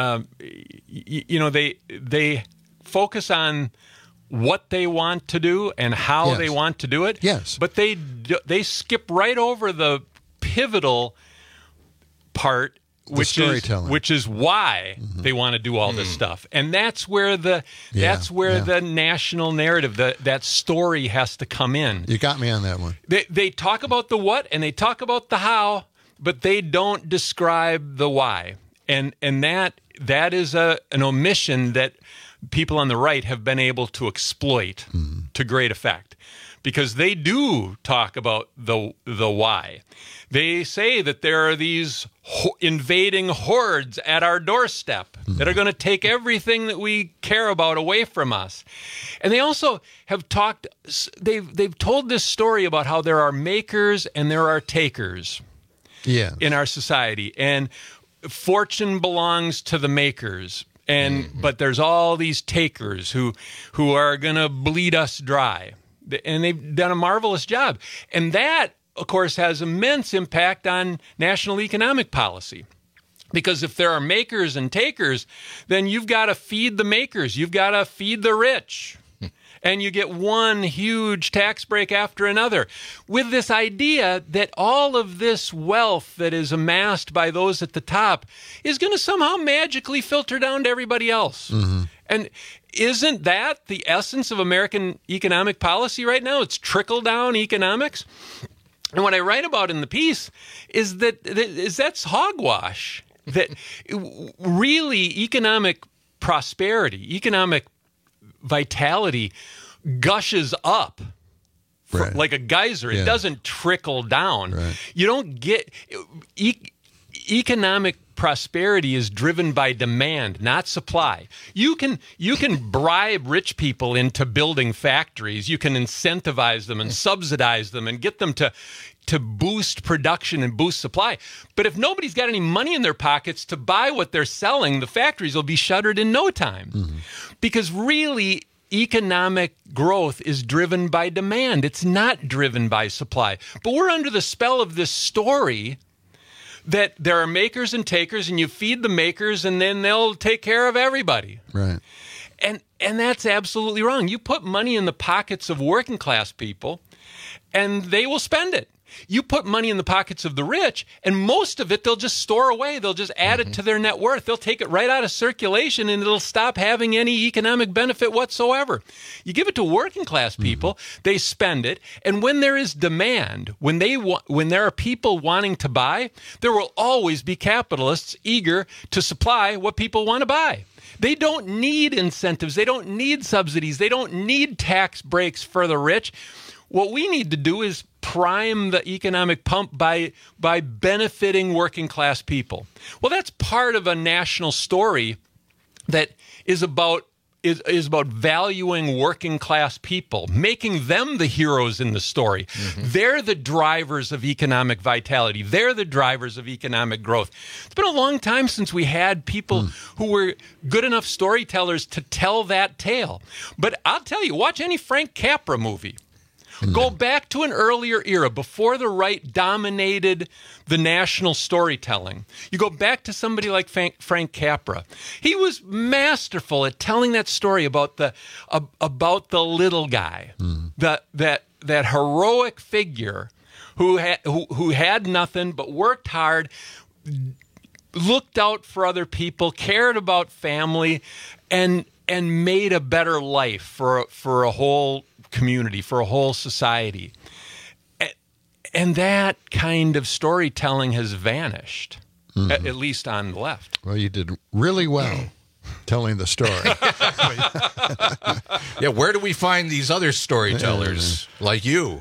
they focus on what they want to do and how they want to do it. Yes, but they skip right over the pivotal part. Which is why they want to do all this stuff, and that's where the national narrative, that story has to come in. You got me on that one. They talk about the what and they talk about the how, but they don't describe the why, and that is an omission that people on the right have been able to exploit to great effect, because they do talk about the why. They say that there are these invading hordes at our doorstep that are going to take everything that we care about away from us. And they also have they've told this story about how there are makers and there are takers in our society. And fortune belongs to the makers. But there's all these takers who are going to bleed us dry. And they've done a marvelous job. And that, of course, has immense impact on national economic policy. Because if there are makers and takers, then you've got to feed the makers. You've got to feed the rich. And you get one huge tax break after another, with this idea that all of this wealth that is amassed by those at the top is going to somehow magically filter down to everybody else. And isn't that the essence of American economic policy right now? It's trickle-down economics. And what I write about in the piece is that's hogwash. That really economic prosperity, economic vitality gushes up like a geyser. It doesn't trickle down. You don't get economic prosperity is driven by demand, not supply. You can bribe rich people into building factories. You can incentivize them and subsidize them and get them to boost production and boost supply. But if nobody's got any money in their pockets to buy what they're selling, the factories will be shuttered in no time. Because really, economic growth is driven by demand. It's not driven by supply. But we're under the spell of this story that there are makers and takers, and you feed the makers, and then they'll take care of everybody. Right. And that's absolutely wrong. You put money in the pockets of working class people, and they will spend it. You put money in the pockets of the rich, and most of it they'll just store away. They'll just add it to their net worth. They'll take it right out of circulation, and it'll stop having any economic benefit whatsoever. You give it to working class people, they spend it, and when there is demand, when there are people wanting to buy, there will always be capitalists eager to supply what people want to buy. They don't need incentives. They don't need subsidies. They don't need tax breaks for the rich. What we need to do is prime the economic pump by benefiting working class people. Well, that's part of a national story that is about valuing working class people, making them the heroes in the story. They're the drivers of economic vitality. They're the drivers of economic growth. It's been a long time since we had people who were good enough storytellers to tell that tale. But I'll tell you, watch any Frank Capra movie. Go back to an earlier era before the right dominated the national storytelling. You go back to somebody like Frank Capra. He was masterful at telling that story about the little guy, that heroic figure who had nothing but worked hard, looked out for other people, cared about family, and made a better life for a whole community, for a whole society. And that kind of storytelling has vanished. at least on the left. Well, you did really well telling the story. Yeah, where do we find these other storytellers like you?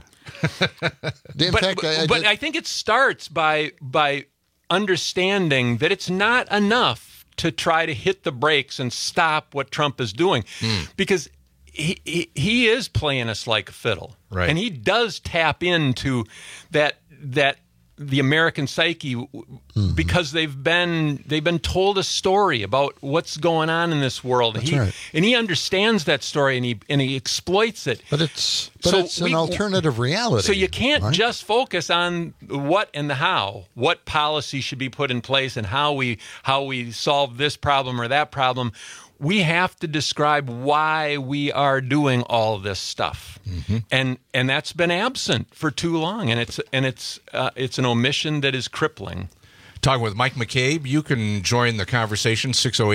But I think it starts by understanding that it's not enough to try to hit the brakes and stop what Trump is doing, because he is playing us like a fiddle, right? And he does tap into that the American psyche, because they've been told a story about what's going on in this world. That's right. And he understands that story, and he exploits it. But it's an alternative reality. So you can't just focus on what and the how, what policy should be put in place, and how we solve this problem or that problem. We have to describe why we are doing all this stuff, and that's been absent for too long, and it's an omission that is crippling. Talking with Mike McCabe. You can join the conversation,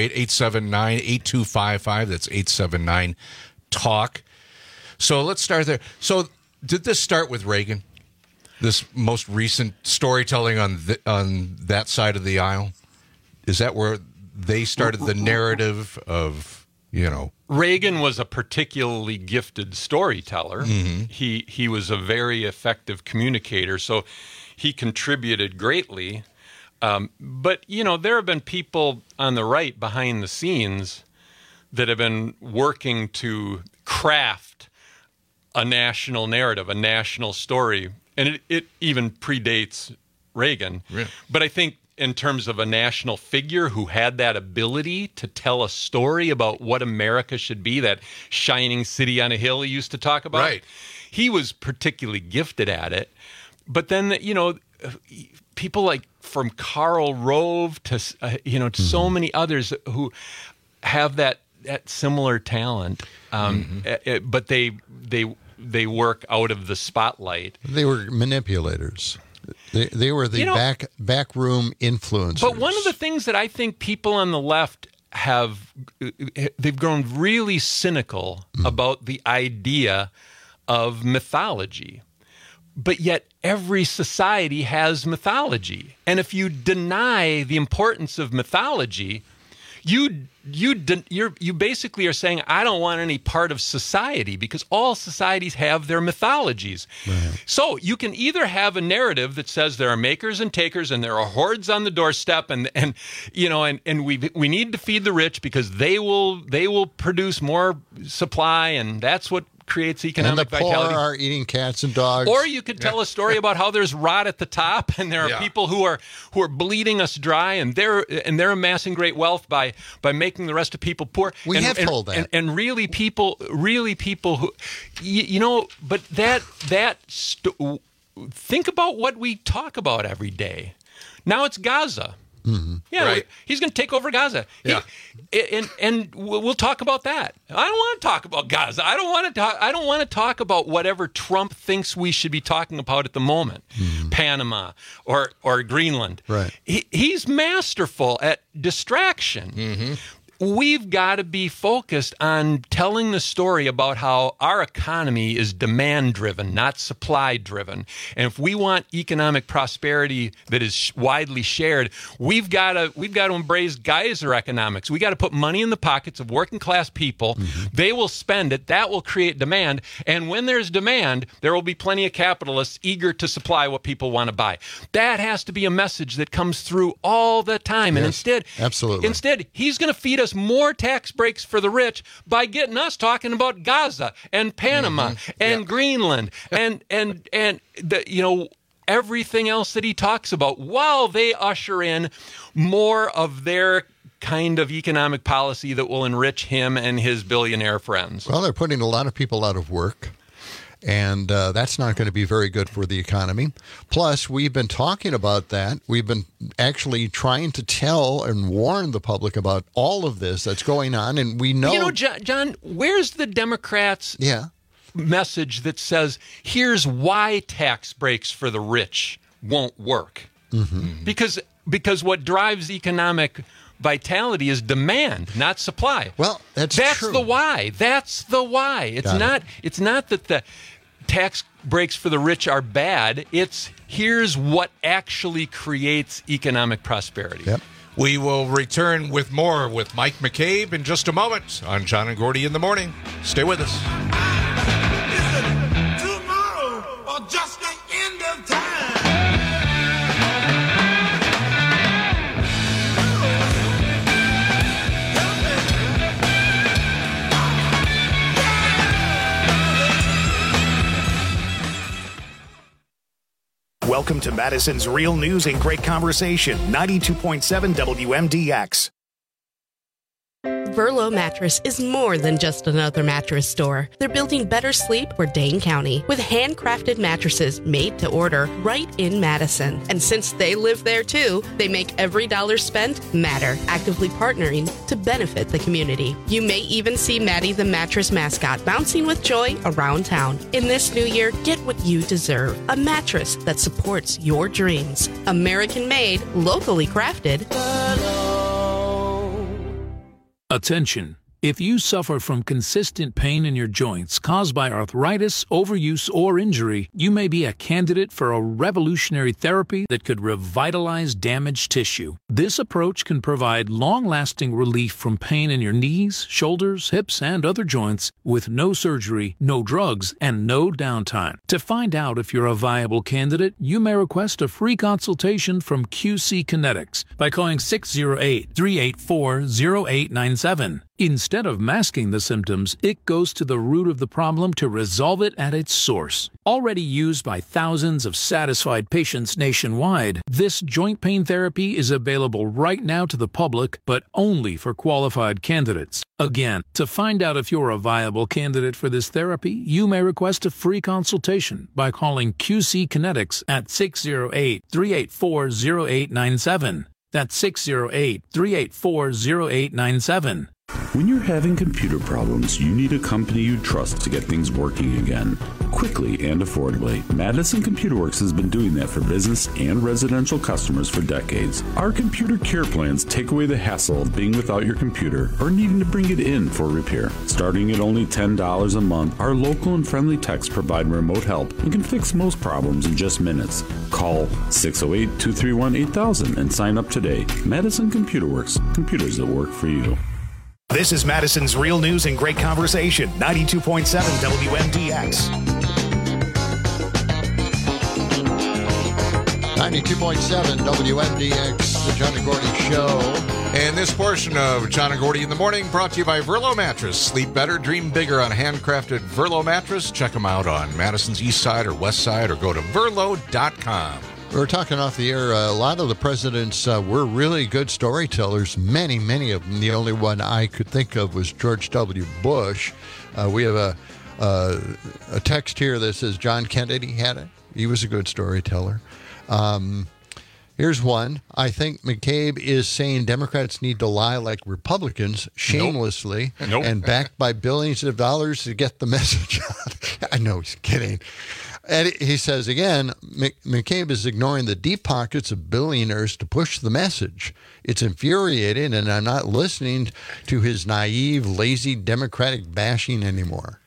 608-879-8255. That's 879-TALK. So let's start there. So did this start with Reagan, this most recent storytelling on that side of the aisle? Is that where they started the narrative of, Reagan was a particularly gifted storyteller. He was a very effective communicator, so he contributed greatly. But, there have been people on the right behind the scenes that have been working to craft a national narrative, a national story. And it even predates Reagan. Really? But I think in terms of a national figure who had that ability to tell a story about what America should be, that shining city on a hill he used to talk about. Right. He was particularly gifted at it. But then, people like from Karl Rove to so many others who have that similar talent, but they work out of the spotlight. They were manipulators. They were the backroom influencers. But one of the things that I think people on the left they've grown really cynical about the idea of mythology. But yet every society has mythology. And if you deny the importance of mythology, you basically are saying, I don't want any part of society, because all societies have their mythologies. Right. So you can either have a narrative that says there are makers and takers and there are hordes on the doorstep, and we need to feed the rich because they will produce more supply, and that's what creates economic vitality. And the poor are eating cats and dogs. Or you could tell a story about how there's rot at the top, and there are people who are bleeding us dry, and they're amassing great wealth by making the rest of people poor. We have told that. And really people who, but think about what we talk about every day. Now it's Gaza. Yeah, right. He's going to take over Gaza. Yeah. And we'll talk about that. I don't want to talk about Gaza. I don't want to talk about whatever Trump thinks we should be talking about at the moment. Panama or Greenland. Right. He's masterful at distraction. We've got to be focused on telling the story about how our economy is demand-driven, not supply-driven. And if we want economic prosperity that is widely shared, we've got to embrace geyser economics. We got to put money in the pockets of working-class people. They will spend it. That will create demand. And when there's demand, there will be plenty of capitalists eager to supply what people want to buy. That has to be a message that comes through all the time. And instead, he's going to feed us more tax breaks for the rich by getting us talking about Gaza and Panama and Greenland and everything else that he talks about, while they usher in more of their kind of economic policy that will enrich him and his billionaire friends. Well, they're putting a lot of people out of work. And that's not going to be very good for the economy. Plus, we've been talking about that. We've been actually trying to tell and warn the public about all of this that's going on. And we know... John, where's the Democrats' message that says, here's why tax breaks for the rich won't work? Because what drives economic vitality is demand, not supply. Well, that's true. The why. That's the why. It's not that tax breaks for the rich are bad. It's here's what actually creates economic prosperity. Yep. We will return with more with Mike McCabe in just a moment on John and Gordy in the Morning. Stay with us. Tomorrow or just the end of time. Welcome to Madison's Real News and Great Conversation, 92.7 WMDX. Verlo Mattress is more than just another mattress store. They're building better sleep for Dane County with handcrafted mattresses made to order right in Madison. And since they live there too, they make every dollar spent matter, actively partnering to benefit the community. You may even see Maddie the mattress mascot bouncing with joy around town. In this new year, get what you deserve. A mattress that supports your dreams. American made, locally crafted. Attention. If you suffer from consistent pain in your joints caused by arthritis, overuse, or injury, you may be a candidate for a revolutionary therapy that could revitalize damaged tissue. This approach can provide long-lasting relief from pain in your knees, shoulders, hips, and other joints with no surgery, no drugs, and no downtime. To find out if you're a viable candidate, you may request a free consultation from QC Kinetics by calling 608-384-0897. Instead of masking the symptoms, it goes to the root of the problem to resolve it at its source. Already used by thousands of satisfied patients nationwide, this joint pain therapy is available right now to the public, but only for qualified candidates. Again, to find out if you're a viable candidate for this therapy, you may request a free consultation by calling QC Kinetics at 608-384-0897. That's 608-384-0897. When you're having computer problems, you need a company you trust to get things working again. Quickly and affordably. Madison Computer Works has been doing that for business and residential customers for decades. Our computer care plans take away the hassle of being without your computer or needing to bring it in for repair. Starting at only $10 a month, our local and friendly techs provide remote help and can fix most problems in just minutes. Call 608-231-8000 and sign up today. Madison Computer Works. Computers that work for you. This is Madison's Real News and Great Conversation, 92.7 WMDX. 92.7 WMDX, the John and Gordy Show. And this portion of John and Gordy in the Morning brought to you by Verlo Mattress. Sleep better, dream bigger on a handcrafted Verlo mattress. Check them out on Madison's East Side or West Side or go to verlo.com. We were talking off the air, a lot of the presidents were really good storytellers, many of them. The only one I could think of was George W. Bush. We have a text here that says John Kennedy had it. He was a good storyteller. Here's one. I think McCabe is saying Democrats need to lie like Republicans shamelessly and backed by billions of dollars to get the message out. I know he's kidding. And he says, again, McCabe is ignoring the deep pockets of billionaires to push the message. It's infuriating, and I'm not listening to his naive, lazy Democratic bashing anymore.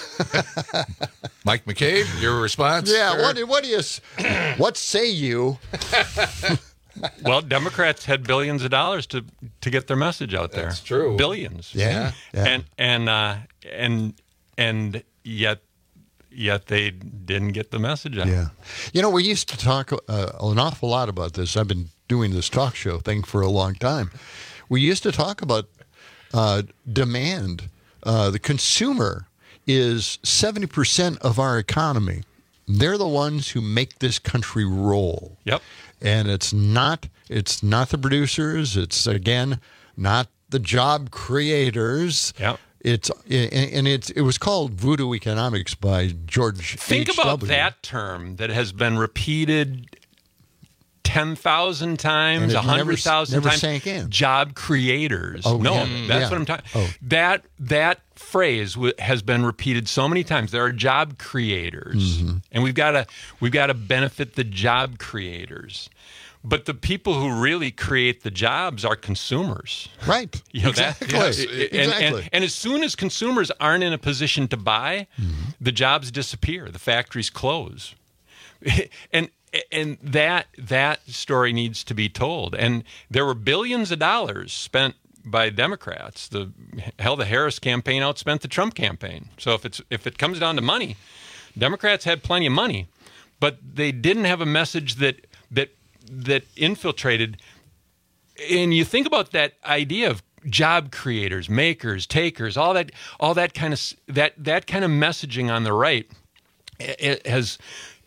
Mike McCabe, your response? Yeah, what say you? Well, Democrats had billions of dollars to get their message out there. That's true. Billions. Yeah. And yet they didn't get the message out. Yeah. You know, we used to talk an awful lot about this. I've been doing this talk show thing for a long time. We used to talk about demand. The consumer is 70% of our economy. They're the ones who make this country roll. Yep. And it's not the producers. It's, again, not the job creators. Yep. It was called Voodoo Economics by George Think H.W. about that term that has been repeated 10,000 times, 100,000 never times. sank in. Job creators. Oh, no, yeah. that's what I'm talking. Oh. That phrase has been repeated so many times. There are job creators, and we've got to benefit the job creators. But the people who really create the jobs are consumers. Right. Exactly. And as soon as consumers aren't in a position to buy, the jobs disappear. The factories close. And that story needs to be told. And there were billions of dollars spent by Democrats. The Harris campaign outspent the Trump campaign. So if it comes down to money, Democrats had plenty of money, but they didn't have a message that infiltrated. And you think about that idea of job creators, makers, takers, all that kind of messaging on the right. It has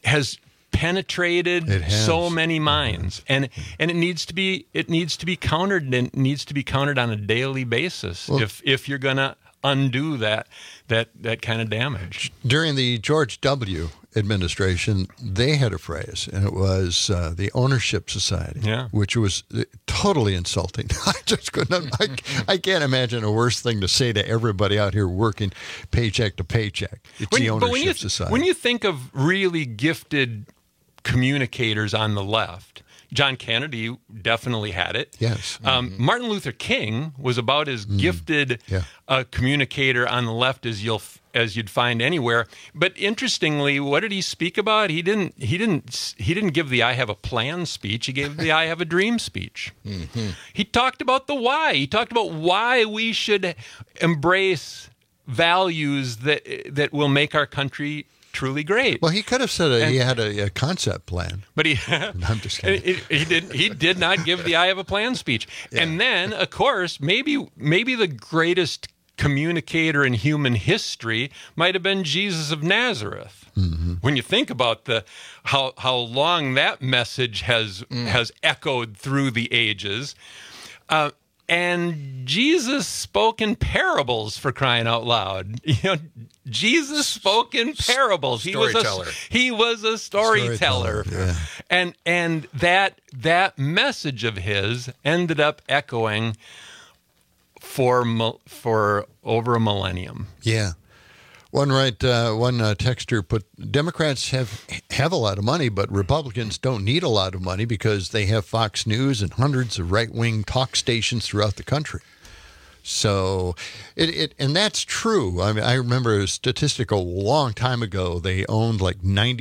penetrated so many minds, and it needs to be countered, and it needs to be countered on a daily basis if you're going to undo that kind of damage. During the George W. administration, they had a phrase, and it was the ownership society, which was totally insulting. I just couldn't. I can't imagine a worse thing to say to everybody out here working paycheck to paycheck. It's the ownership society. When you think of really gifted communicators on the left, John Kennedy definitely had it. Yes. Martin Luther King was about as gifted a communicator on the left as you'd find anywhere. But interestingly, what did he speak about? He didn't give the "I have a plan" speech. He gave the "I have a dream" speech. Mm-hmm. He talked about the why. He talked about why we should embrace values that will make our country truly great. Well, he could have said he had a concept plan, but I'm just kidding. He did not give the "I have a plan" speech. Yeah. And then, of course, maybe the greatest communicator in human history might have been Jesus of Nazareth. Mm-hmm. When you think about how long that message has echoed through the ages. And Jesus spoke in parables, for crying out loud. Jesus spoke in parables. He was a storyteller. Yeah. And that message of his ended up echoing for over a millennium. Yeah. One texter put, Democrats have a lot of money, but Republicans don't need a lot of money because they have Fox News and hundreds of right-wing talk stations throughout the country. So, and that's true. I mean, I remember a statistic a long time ago. They owned like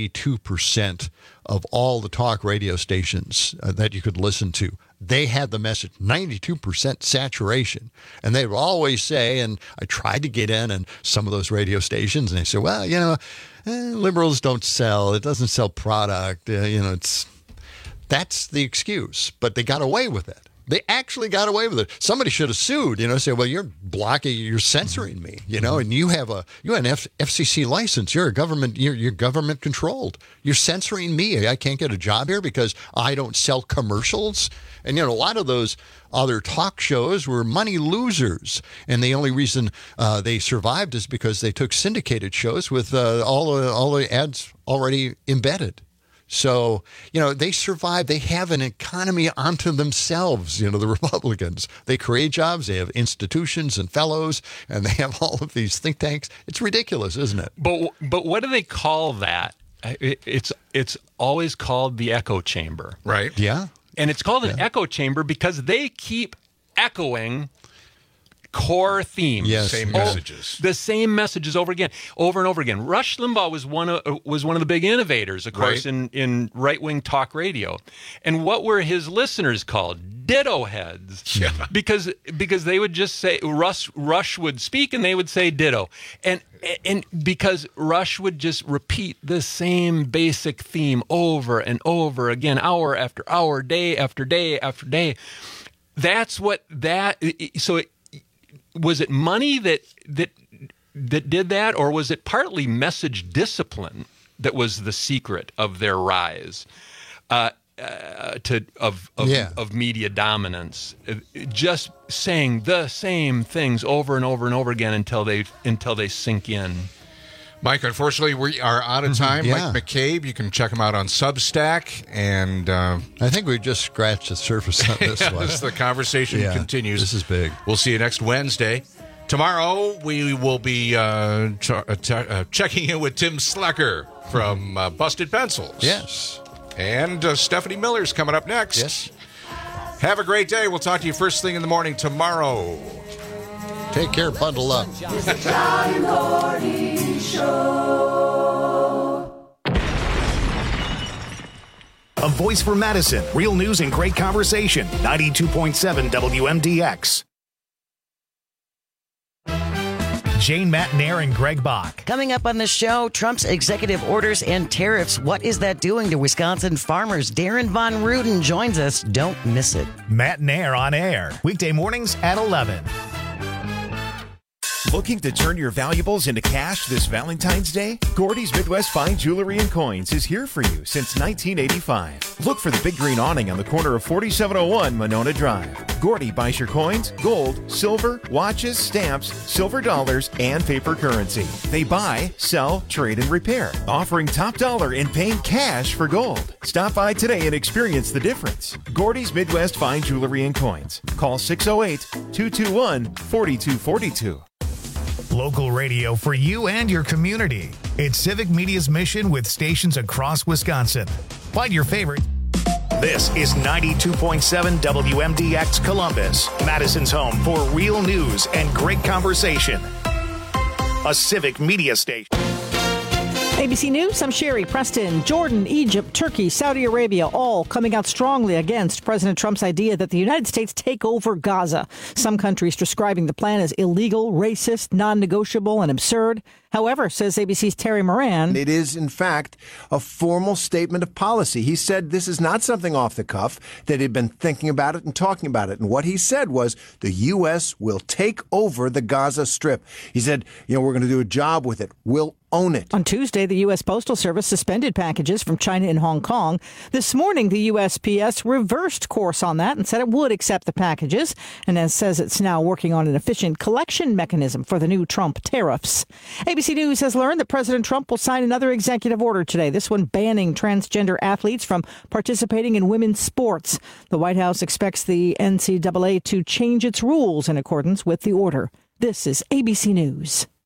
92% of all the talk radio stations that you could listen to. They had the message, 92% saturation. And they would always say, and I tried to get in on some of those radio stations, and they said, well, liberals don't sell. It doesn't sell product. That's the excuse. But they got away with it. They actually got away with it. Somebody should have sued, say, well, you're censoring me, and you have an FCC license. You're government controlled. You're censoring me. I can't get a job here because I don't sell commercials. And, a lot of those other talk shows were money losers. And the only reason they survived is because they took syndicated shows with all the ads already embedded. So, they survive. They have an economy onto themselves, the Republicans. They create jobs. They have institutions and fellows, and they have all of these think tanks. It's ridiculous, isn't it? But what do they call that? It's always called the echo chamber. Right. Yeah. And it's called an echo chamber because they keep echoing core themes. Yes. Same messages. The same messages over and over again. Rush Limbaugh was one of the big innovators, of course, in right-wing talk radio. And what were his listeners called? Ditto heads. Yeah. Because they would just say, Rush would speak and they would say ditto. And because Rush would just repeat the same basic theme over and over again, hour after hour, day after day after day. That's what was it money that did that, or was it partly message discipline that was the secret of their rise of media dominance? Just saying the same things over and over and over again until they sink in. Mike, unfortunately, we are out of time. Yeah. Mike McCabe, you can check him out on Substack. And I think we just scratched the surface on this one. The conversation continues. This is big. We'll see you next Wednesday. Tomorrow, we will be checking in with Tim Slecker from Busted Pencils. Yes. And Stephanie Miller's coming up next. Yes. Have a great day. We'll talk to you first thing in the morning tomorrow. Take care. Bundle up. It's the John and Gordy Show. A voice for Madison. Real news and great conversation. 92.7 WMDX. Jane Matnair and Greg Bach. Coming up on the show, Trump's executive orders and tariffs. What is that doing to Wisconsin farmers? Darren Von Ruden joins us. Don't miss it. Matnair on air. Weekday mornings at 11. Looking to turn your valuables into cash this Valentine's Day? Gordy's Midwest Fine Jewelry and Coins is here for you since 1985. Look for the big green awning on the corner of 4701 Monona Drive. Gordy buys your coins, gold, silver, watches, stamps, silver dollars, and paper currency. They buy, sell, trade, and repair, offering top dollar and paying cash for gold. Stop by today and experience the difference. Gordy's Midwest Fine Jewelry and Coins. Call 608-221-4242. Local radio for you and your community. It's Civic Media's mission with stations across Wisconsin. Find your favorite. This is 92.7 WMDX Columbus, Madison's home for real news and great conversation. A Civic Media station. ABC News, I'm Sherry Preston. Jordan, Egypt, Turkey, Saudi Arabia, all coming out strongly against President Trump's idea that the United States take over Gaza. Some countries describing the plan as illegal, racist, non-negotiable, and absurd. However, says ABC's Terry Moran, it is, in fact, a formal statement of policy. He said this is not something off the cuff, that he'd been thinking about it and talking about it. And what he said was the U.S. will take over the Gaza Strip. He said, we're going to do a job with it. We'll own it. On Tuesday, the U.S. Postal Service suspended packages from China and Hong Kong. This morning, the USPS reversed course on that and said it would accept the packages, and says it's now working on an efficient collection mechanism for the new Trump tariffs. ABC News has learned that President Trump will sign another executive order today, this one banning transgender athletes from participating in women's sports. The White House expects the NCAA to change its rules in accordance with the order. This is ABC News.